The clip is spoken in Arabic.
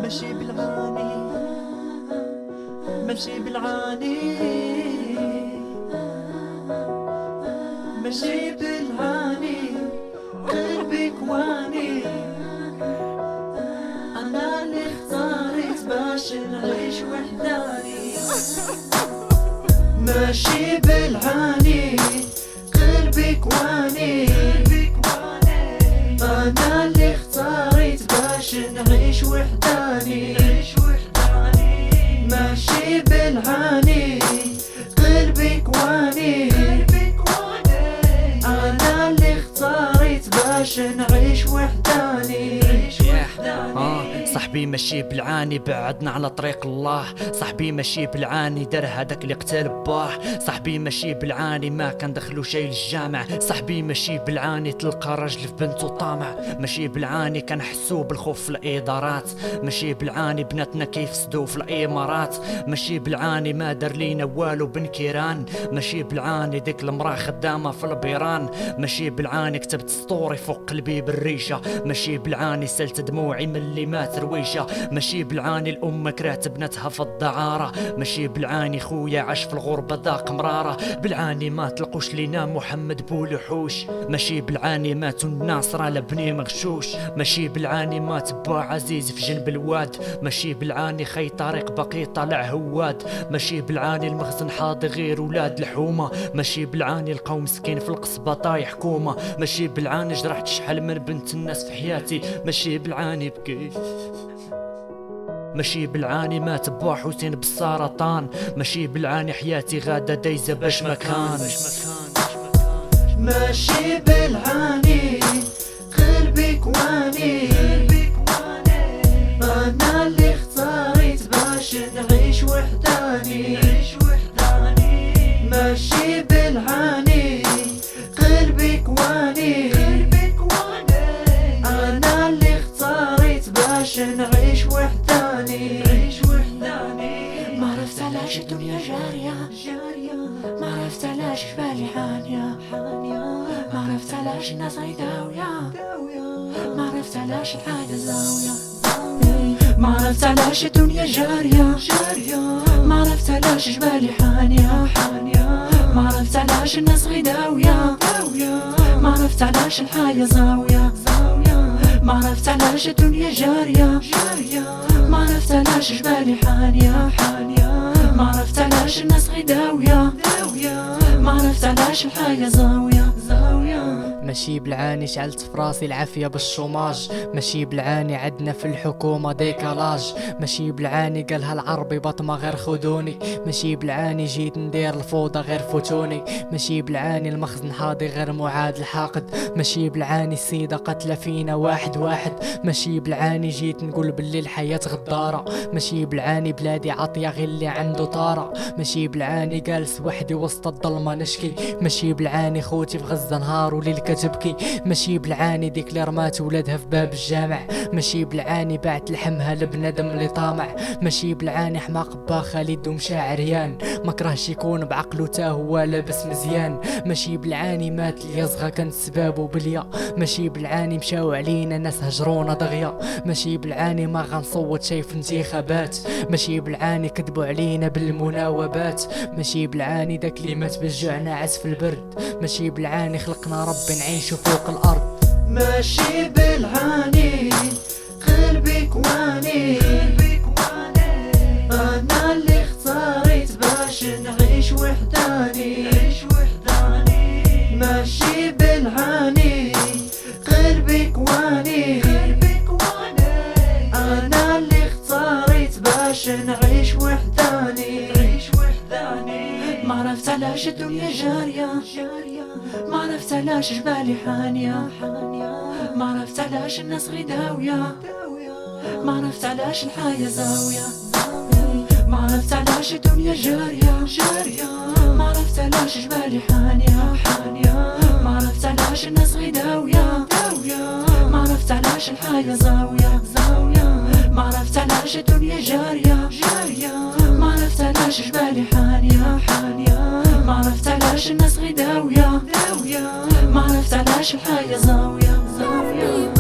ماشي بالعاني ماشي بالعاني ماشي بالعاني قلبي كواني أنا اللي اختاريت باش نعيش وحداني ماشي بالعاني قلبي كواني أنا اللي اختاريت باش نعيش وحداني ماشي بالعاني قلبي كواني أنا اللي اختاريت باش نعيش وحداني صاحبي ماشي بالعاني بعدنا على طريق الله. صاحبي ماشي بالعاني دار هداك اللي قتل باه. صاحبي ماشي بالعاني ما كان دخلو شي للجامع. صاحبي ماشي بالعاني تلقى راجل في بنته طامع. ماشي بالعاني كان حسو بالخوف في الادارات. ماشي بالعاني بناتنا كيفسدو في الامارات. ماشي بالعاني ما دار لينا والو بن كيران. ماشي بالعاني ديك المراه خدامه في البيران. ماشي بالعاني كتبت سطوري فوق قلبي بالريشه. ماشي بالعاني سلت دموعي من اللي مات رويشه. ماشي بالعاني الام كرهت بنتها في الدعاره. ماشي بالعاني خويا عاش في الغربه ذاق مراره. بالعاني ما تلقوش لينا محمد بولحوش. ماشي بالعاني ماتوا الناس راه لبني مغشوش. ماشي بالعاني مات با عزيز في جنب الواد. ماشي بالعاني خي طريق باقي طالع هواد. ماشي بالعاني المخزن حاضر غير ولاد الحومه. ماشي بالعاني القوم مسكين في القصبه طايح حكومه. ماشي بالعاني جرحت شحال من بنت الناس في حياتي. ماشي بالعاني بكيت. ماشي بالعاني مات با حسين بالسرطان. ماشي بالعاني حياتي غاده دايزه باش ما كان. ماشي بالعاني قلبي كواني أنا اللي اختاريت باش نعيش وحداني ماشي بالعاني قلبي كواني أنا اللي اختاريت باش نعيش وحداني ما عرفت علاش الدنيا جارية ما عرفت علاش جبالي حانية ما عرفت علاش الناس غيداوية ما عرفت علاش الحاجة زاوية ما عرفت علاش الدنيا جارية ما عرفت علاش جبالي حانية ما عرفت علاش الناس غيداوية ما عرفت علاش الحاجة زاوية ما عرفت علاش الدنيا جارية ما عرفت علاش جبالي حانية ما عرفت علاش الناس غيداوية ما عرفت علاش الحاجة زاوية ماشي بالعاني شعلت في راسي العافية بالشوماج. ماشي بالعاني عدنا في الحكومة ديكالاج. ماشي بالعاني قالها العربي بطمة غير خدوني. ماشي بالعاني جيت ندير الفوضى غير فوتوني. ماشي بالعاني المخزن حاضي غير معاد الحاقد. ماشي بالعاني السيدة قتلة فينا واحد. ماشي بالعاني جيت نقول باللي الحياة غدارة. ماشي بالعاني بلادي عطية غير اللي عنده طارة. ماشي بالعاني جالس وحدي وسط الظلمة نشكي. ماشي بالعاني خوتي في غزة نهار وليل كتبكي. ماشي بالعاني ديك اللي رمات ولادها في باب الجامع. ماشي بالعاني باعت لحمها لبنادم اللي طامع. ماشي بالعاني حماق با خالد ومشى عريان ما كرهش يكون بعقلو تا هو لابس مزيان. ماشي بالعاني مات اللي يصغى كانت سبابو بليا. ماشي بالعاني مشاو علينا ناس هجرونا دغيا. ماشي بالعاني ما غنصوت شي في انتخابات. ماشي بالعاني كذبوا علينا بالمناوبات. ماشي بالعاني داك اللي مات بالجوع ناعس في البرد. ماشي بالعاني خلقنا ربي نعيشو فوق الارض. ماشي بالعاني قلبي كواني أنا اللي اختاريت باش نعيش وحداني ماشي بالعاني قلبي كواني أنا اللي اختاريت باش نعيش وحداني ما عرفت علاش الدنيا جارية ما عرفت علاش جبالي حانية ما عرفت علاش الناس غيداوية ما عرفت علاش الحياة زاوية ما عرفت علاش الدنيا جارية ما عرفت علاش جبالي حانية ما عرفت علاش الناس غيداوية ما عرفت علاش الحياة زاوية ما عرفت علاش الدنيا جارية ما عرفت علاش جبالي حانية ما عرفت علاش الناس غيداوية ما عرفت علاش الحياة زاوية